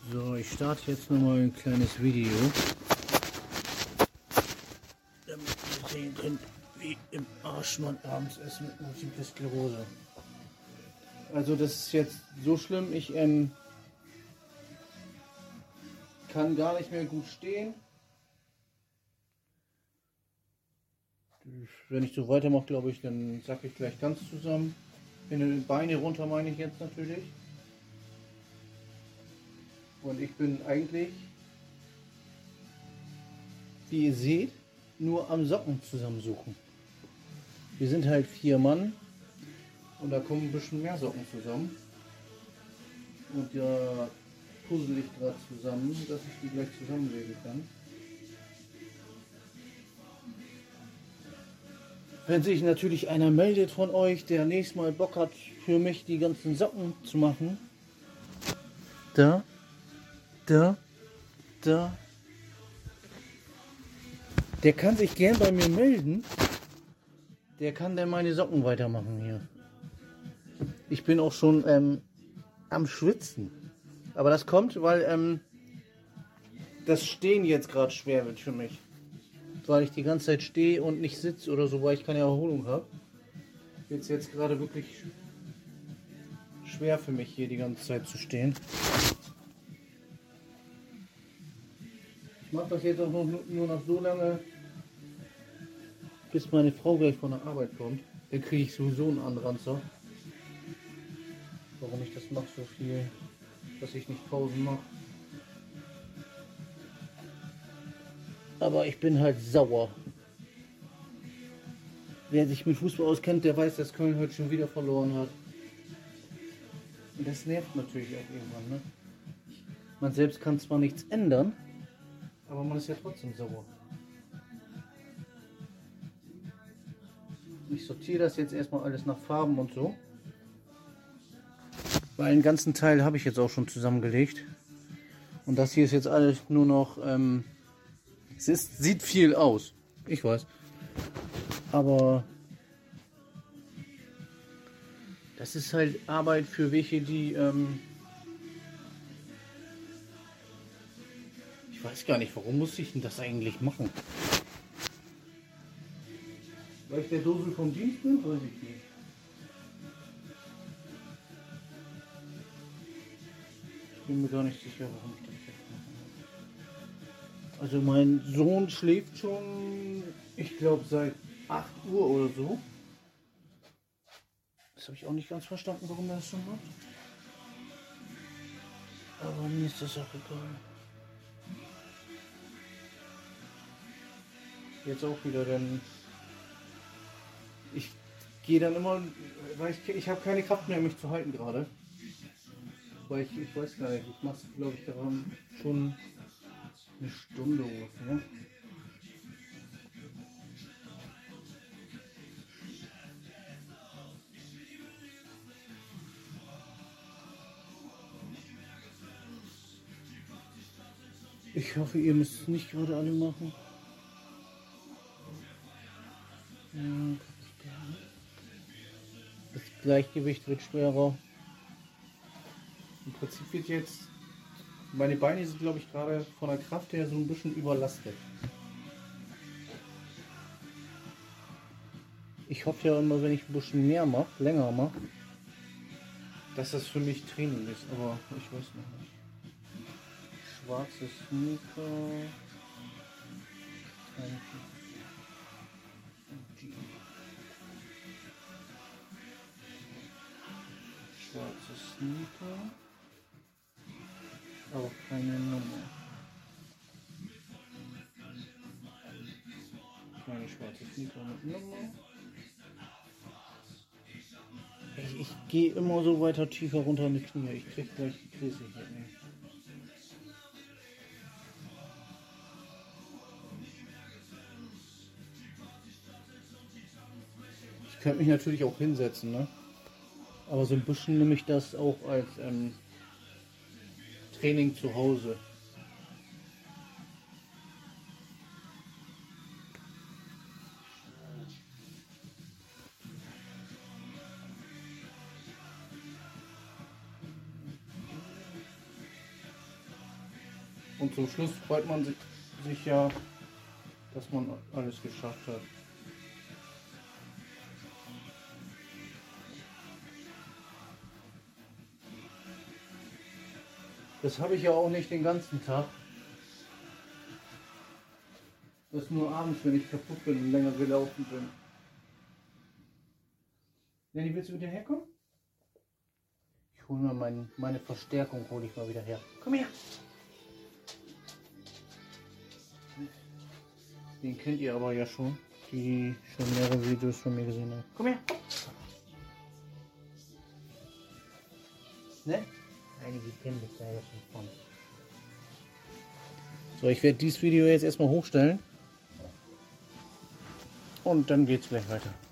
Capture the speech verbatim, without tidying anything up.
So, ich starte jetzt nochmal ein kleines Video, damit ihr sehen könnt, wie im Arsch man abends ist mit Multiple Sklerose. Also das ist jetzt so schlimm, ich ähm, kann gar nicht mehr gut stehen. Wenn ich so weitermache, glaube ich, dann sacke ich gleich ganz zusammen. In die Beine runter meine ich jetzt natürlich. Und ich bin eigentlich, wie ihr seht, nur am Socken zusammensuchen. Wir sind halt vier Mann und da kommen ein bisschen mehr Socken zusammen. Und ja, puzzle ich gerade zusammen, dass ich die gleich zusammenlegen kann. Wenn sich natürlich einer meldet von euch, der nächstes Mal Bock hat, für mich die ganzen Socken zu machen, da, da, da, der kann sich gern bei mir melden. Der kann dann meine Socken weitermachen hier. Ich bin auch schon ähm, am Schwitzen. Aber das kommt, weil ähm, das Stehen jetzt gerade schwer wird für mich. Weil ich die ganze Zeit stehe und nicht sitze oder so, weil ich keine Erholung habe. Wird es jetzt gerade wirklich schwer für mich hier die ganze Zeit zu stehen. Ich mache das jetzt auch noch, nur noch so lange, bis meine Frau gleich von der Arbeit kommt. Dann kriege ich sowieso einen Anranzer. Warum ich das mache so viel, dass ich nicht Pausen mache. Aber ich bin halt sauer. Wer sich mit Fußball auskennt, der weiß, dass Köln heute schon wieder verloren hat. Und das nervt natürlich auch irgendwann, ne? Man selbst kann zwar nichts ändern, aber man ist ja trotzdem sauer. Ich sortiere das jetzt erstmal alles nach Farben und so. Weil einen ganzen Teil habe ich jetzt auch schon zusammengelegt. Und das hier ist jetzt alles nur noch... Ähm, es ist, sieht viel aus, ich weiß. Aber das ist halt Arbeit für welche, die... Ähm, ich weiß gar nicht, warum muss ich denn das eigentlich machen? Weil ich der Dose vom Dienst bin, weiß ich nicht. Ich bin mir gar nicht sicher, warum ich das jetzt mache. Also mein Sohn schläft schon, ich glaube seit acht Uhr oder so. Das habe ich auch nicht ganz verstanden, warum er das schon macht. Aber mir ist das auch egal. Jetzt auch wieder, denn ich gehe dann immer, weil ich, ich habe keine Kraft mehr, mich zu halten gerade. Weil ich, ich weiß gar nicht, ich mache es, glaube ich, daran schon eine Stunde ungefähr. Ich hoffe, ihr müsst es nicht gerade alle machen. Ja, das Gleichgewicht wird schwerer. Im Prinzip wird jetzt, meine Beine sind, glaube ich, gerade von der Kraft her so ein bisschen überlastet. Ich hoffe ja immer, wenn ich ein bisschen mehr mache, länger mache, dass das für mich Training ist, aber ich weiß noch nicht. Schwarzes Sneaker. Schwarzes Sneaker. Aber keine Nummer. Keine schwarze Sneaker mit Nummer. Ich, ich gehe immer so weiter tiefer runter in die Knie. Ich krieg gleich die Krise hier nicht. Ich könnte mich natürlich auch hinsetzen, ne? Aber so ein bisschen nehme ich das auch als ähm, Training zu Hause. Und zum Schluss freut man sich, sich ja, dass man alles geschafft hat. Das habe ich ja auch nicht den ganzen Tag. Das ist nur abends, wenn ich kaputt bin und länger gelaufen bin. Lenny, willst du wieder herkommen? Ich hole mal mein, meine Verstärkung, hole ich mal wieder her. Komm her! Den kennt ihr aber ja schon, die schon mehrere Videos von mir gesehen haben. Komm her! Ne? Einige kennen mich da ja schon von. So, ich werde dieses Video jetzt erstmal hochstellen. Und dann geht's gleich weiter.